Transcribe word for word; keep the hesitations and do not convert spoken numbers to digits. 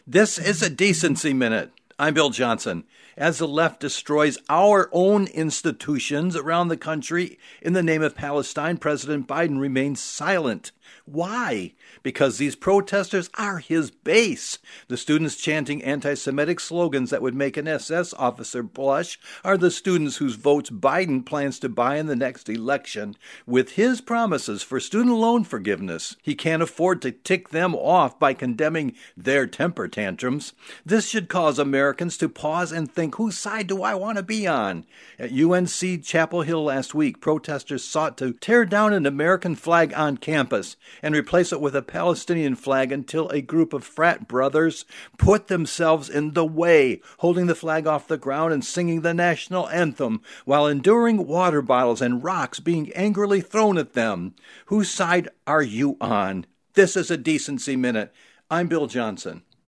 This is a Decency Minute. I'm Bill Johnson. As the left destroys our own institutions around the country in the name of Palestine, President Biden remains silent. Why? Because these protesters are his base. The students chanting anti-Semitic slogans that would make an S S officer blush are the students whose votes Biden plans to buy in the next election. With his promises for student loan forgiveness, he can't afford to tick them off by condemning their temper tantrums. This should cause Americans to pause and think, whose side do I want to be on? At U N C Chapel Hill last week, protesters sought to tear down an American flag on campus and replace it with a Palestinian flag until a group of frat brothers put themselves in the way, holding the flag off the ground and singing the national anthem while enduring water bottles and rocks being angrily thrown at them. Whose side are you on? This is a Decency Minute. I'm Bill Johnson.